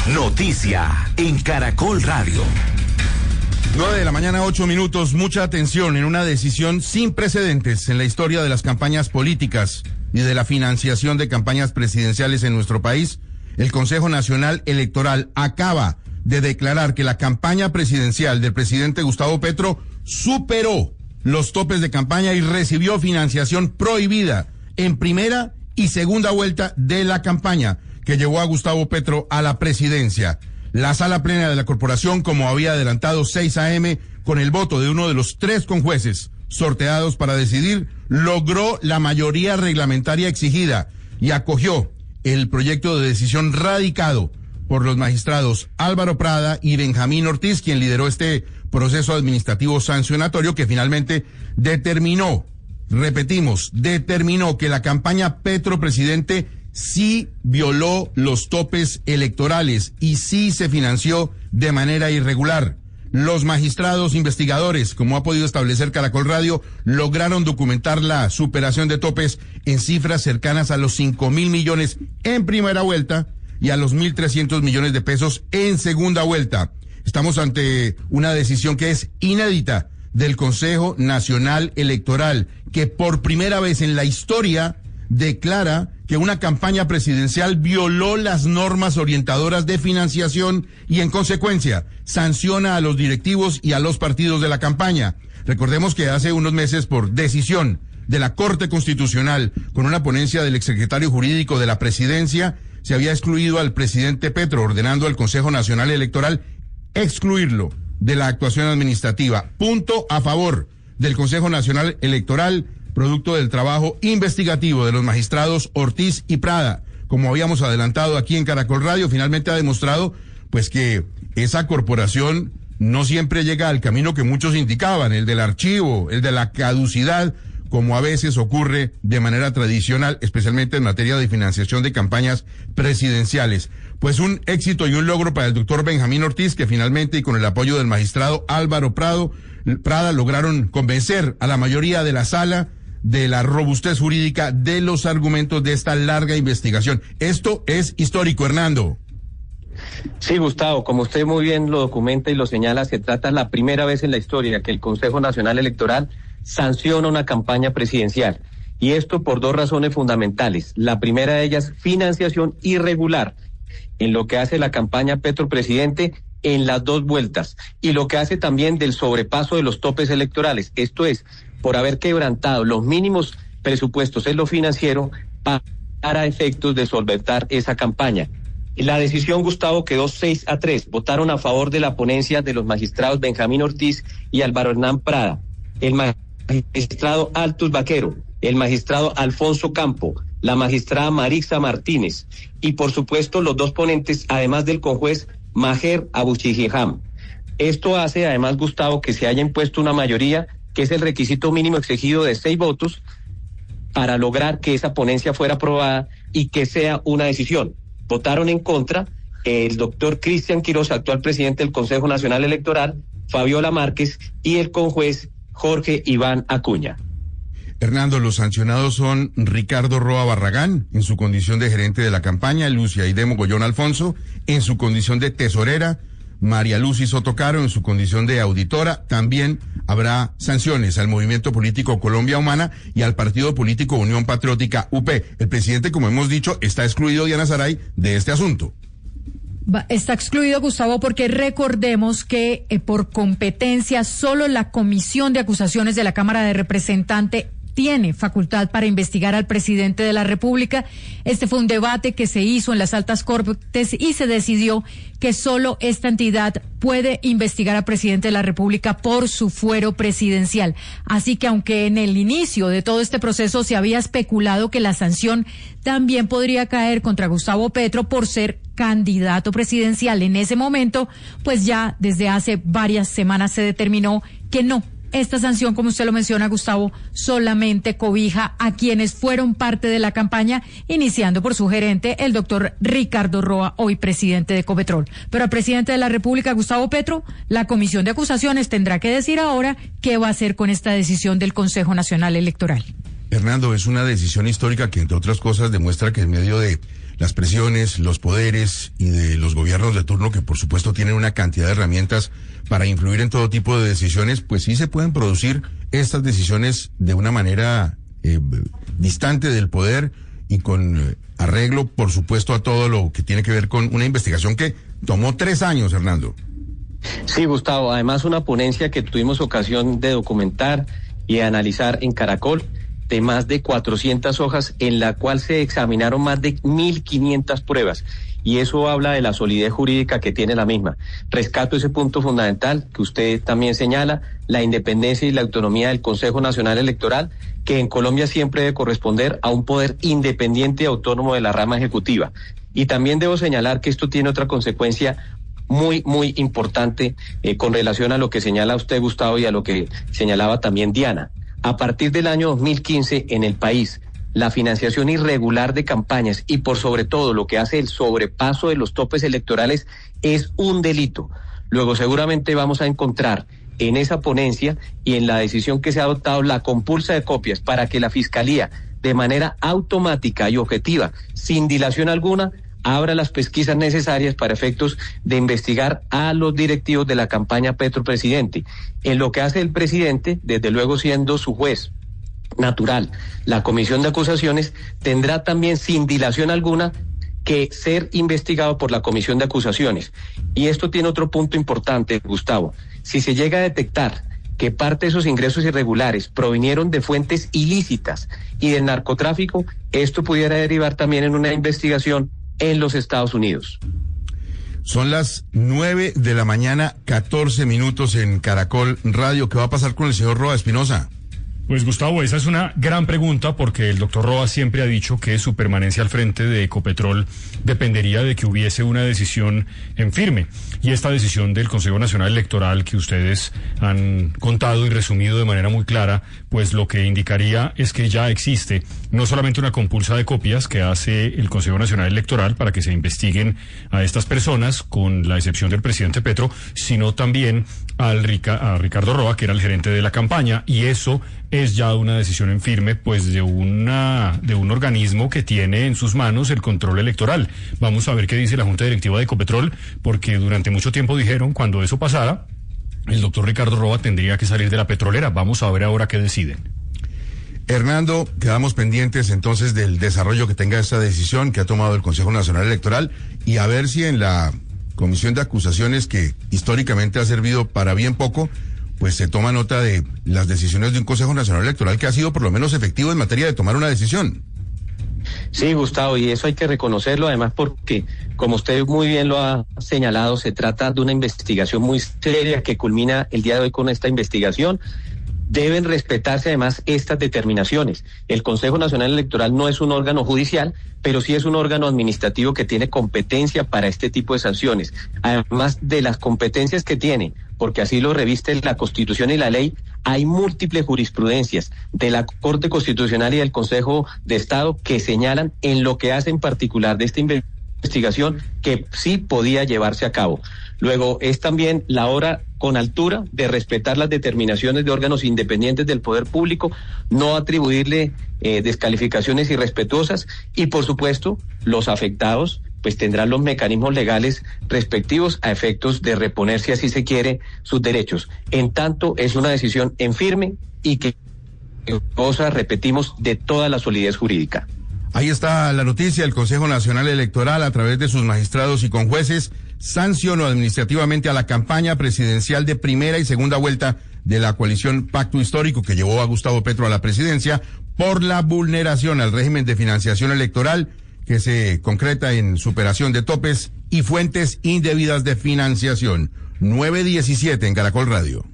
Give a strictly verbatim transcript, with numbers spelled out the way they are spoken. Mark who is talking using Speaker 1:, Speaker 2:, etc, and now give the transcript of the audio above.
Speaker 1: Noticia en Caracol Radio.
Speaker 2: nueve de la mañana, ocho minutos. Mucha atención en una decisión sin precedentes en la historia de las campañas políticas y de la financiación de campañas presidenciales en nuestro país. El Consejo Nacional Electoral acaba de declarar que la campaña presidencial del presidente Gustavo Petro superó los topes de campaña y recibió financiación prohibida en primera y segunda vuelta de la campaña que llevó a Gustavo Petro a la presidencia. La sala plena de la corporación, como había adelantado seis a eme, con el voto de uno de los tres conjueces sorteados para decidir, logró la mayoría reglamentaria exigida y acogió el proyecto de decisión radicado por los magistrados Álvaro Prada y Benjamín Ortiz, quien lideró este proceso administrativo sancionatorio que finalmente determinó, repetimos, determinó que la campaña Petro Presidente sí violó los topes electorales y sí se financió de manera irregular. Los magistrados investigadores, como ha podido establecer Caracol Radio, lograron documentar la superación de topes en cifras cercanas a los cinco mil millones en primera vuelta y a los mil trescientos millones de pesos en segunda vuelta. Estamos ante una decisión que es inédita del Consejo Nacional Electoral, que por primera vez en la historia declara que una campaña presidencial violó las normas orientadoras de financiación y, en consecuencia, sanciona a los directivos y a los partidos de la campaña. Recordemos que hace unos meses, por decisión de la Corte Constitucional, con una ponencia del exsecretario jurídico de la Presidencia, se había excluido al presidente Petro, ordenando al Consejo Nacional Electoral excluirlo de la actuación administrativa. Punto a favor del Consejo Nacional Electoral, producto del trabajo investigativo de los magistrados Ortiz y Prada. Como habíamos adelantado aquí en Caracol Radio, finalmente ha demostrado pues que esa corporación no siempre llega al camino que muchos indicaban, el del archivo, el de la caducidad, como a veces ocurre de manera tradicional, especialmente en materia de financiación de campañas presidenciales. Pues un éxito y un logro para el doctor Benjamín Ortiz, que finalmente, y con el apoyo del magistrado Álvaro Prado, Prada, lograron convencer a la mayoría de la sala de la robustez jurídica de los argumentos de esta larga investigación. Esto es histórico, Hernando.
Speaker 3: Sí, Gustavo, como usted muy bien lo documenta y lo señala, se trata la primera vez en la historia que el Consejo Nacional Electoral sanciona una campaña presidencial. Y esto por dos razones fundamentales. La primera de ellas, financiación irregular en lo que hace la campaña Petro Presidente en las dos vueltas. Y lo que hace también del sobrepaso de los topes electorales. Esto es, por haber quebrantado los mínimos presupuestos en lo financiero para efectos de solventar esa campaña. La decisión, Gustavo, quedó seis a tres. Votaron a favor de la ponencia de los magistrados Benjamín Ortiz y Álvaro Hernán Prada, el magistrado Altus Vaquero, el magistrado Alfonso Campo, la magistrada Marixa Martínez y, por supuesto, los dos ponentes, además del conjuez Maher Abuchijijam. Esto hace, además, Gustavo, que se haya impuesto una mayoría, que es el requisito mínimo exigido de seis votos, para lograr que esa ponencia fuera aprobada y que sea una decisión. Votaron en contra el doctor Cristian Quiroz, actual presidente del Consejo Nacional Electoral, Fabiola Márquez y el conjuez Jorge Iván Acuña.
Speaker 2: Hernando, los sancionados son Ricardo Roa Barragán, en su condición de gerente de la campaña, Lucia Aide Goyón Alfonso, en su condición de tesorera, María Lucy Soto Caro en su condición de auditora. También habrá sanciones al Movimiento Político Colombia Humana y al Partido Político Unión Patriótica U P. El presidente, como hemos dicho, está excluido, Diana Saray, de este asunto.
Speaker 4: Está excluido, Gustavo, porque recordemos que eh, por competencia solo la Comisión de Acusaciones de la Cámara de Representantes tiene facultad para investigar al presidente de la República. Este fue un debate que se hizo en las altas cortes y se decidió que solo esta entidad puede investigar al presidente de la República por su fuero presidencial. Así que aunque en el inicio de todo este proceso se había especulado que la sanción también podría caer contra Gustavo Petro por ser candidato presidencial en ese momento, pues ya desde hace varias semanas se determinó que no. Esta sanción, como usted lo menciona, Gustavo, solamente cobija a quienes fueron parte de la campaña, iniciando por su gerente, el doctor Ricardo Roa, hoy presidente de Ecopetrol. Pero al presidente de la República, Gustavo Petro, la Comisión de Acusaciones tendrá que decir ahora qué va a hacer con esta decisión del Consejo Nacional Electoral.
Speaker 2: Hernando, es una decisión histórica que, entre otras cosas, demuestra que en medio de las presiones, los poderes y de los gobiernos de turno, que por supuesto tienen una cantidad de herramientas para influir en todo tipo de decisiones, pues sí se pueden producir estas decisiones de una manera eh, distante del poder y con eh, arreglo, por supuesto, a todo lo que tiene que ver con una investigación que tomó tres años, Hernando.
Speaker 3: Sí, Gustavo, además una ponencia que tuvimos ocasión de documentar y de analizar en Caracol, de más de cuatrocientas hojas, en la cual se examinaron más de mil quinientas pruebas, y eso habla de la solidez jurídica que tiene la misma. Rescato ese punto fundamental que usted también señala, la independencia y la autonomía del Consejo Nacional Electoral, que en Colombia siempre debe corresponder a un poder independiente y autónomo de la rama ejecutiva. Y también debo señalar que esto tiene otra consecuencia muy, muy importante eh, con relación a lo que señala usted, Gustavo, y a lo que señalaba también Diana. A partir del año dos mil quince en el país, la financiación irregular de campañas y por sobre todo lo que hace el sobrepaso de los topes electorales es un delito. Luego seguramente vamos a encontrar en esa ponencia y en la decisión que se ha adoptado la compulsa de copias para que la Fiscalía, de manera automática y objetiva, sin dilación alguna, abra las pesquisas necesarias para efectos de investigar a los directivos de la campaña Petro Presidente. En lo que hace el presidente, desde luego siendo su juez natural, la comisión de acusaciones tendrá también sin dilación alguna que ser investigado por la comisión de acusaciones. Y esto tiene otro punto importante, Gustavo. Si se llega a detectar que parte de esos ingresos irregulares provinieron de fuentes ilícitas y del narcotráfico, esto pudiera derivar también en una investigación en los Estados Unidos.
Speaker 2: Son las nueve de la mañana, catorce minutos en Caracol Radio. ¿Qué va a pasar con el señor Roa Espinosa?
Speaker 5: Pues Gustavo, esa es una gran pregunta porque el doctor Roa siempre ha dicho que su permanencia al frente de Ecopetrol dependería de que hubiese una decisión en firme. Y esta decisión del Consejo Nacional Electoral que ustedes han contado y resumido de manera muy clara, pues lo que indicaría es que ya existe no solamente una compulsa de copias que hace el Consejo Nacional Electoral para que se investiguen a estas personas, con la excepción del presidente Petro, sino también al Rica, a Ricardo Roa, que era el gerente de la campaña, y eso es ya una decisión en firme, pues de una de un organismo que tiene en sus manos el control electoral. Vamos a ver qué dice la Junta Directiva de Ecopetrol, porque durante mucho tiempo dijeron, cuando eso pasara, el doctor Ricardo Roa tendría que salir de la petrolera. Vamos a ver ahora qué deciden.
Speaker 2: Hernando, quedamos pendientes entonces del desarrollo que tenga esta decisión que ha tomado el Consejo Nacional Electoral, y a ver si en la comisión de acusaciones, que históricamente ha servido para bien poco, pues se toma nota de las decisiones de un Consejo Nacional Electoral que ha sido por lo menos efectivo en materia de tomar una decisión.
Speaker 3: Sí, Gustavo, y eso hay que reconocerlo, además porque, como usted muy bien lo ha señalado, se trata de una investigación muy seria que culmina el día de hoy con esta investigación. Deben respetarse además estas determinaciones. El Consejo Nacional Electoral no es un órgano judicial, pero sí es un órgano administrativo que tiene competencia para este tipo de sanciones. Además de las competencias que tiene, porque así lo reviste la Constitución y la ley, hay múltiples jurisprudencias de la Corte Constitucional y del Consejo de Estado que señalan en lo que hace en particular de esta investigación que sí podía llevarse a cabo. Luego es también la hora con altura de respetar las determinaciones de órganos independientes del poder público, no atribuirle eh, descalificaciones irrespetuosas, y por supuesto los afectados pues tendrán los mecanismos legales respectivos a efectos de reponer, si así se quiere, sus derechos. En tanto es una decisión en firme y que goza, repetimos, de toda la solidez jurídica.
Speaker 2: Ahí está la noticia. El Consejo Nacional Electoral, a través de sus magistrados y conjueces, sancionó administrativamente a la campaña presidencial de primera y segunda vuelta de la coalición Pacto Histórico, que llevó a Gustavo Petro a la presidencia, por la vulneración al régimen de financiación electoral que se concreta en superación de topes y fuentes indebidas de financiación. nueve diecisiete en Caracol Radio.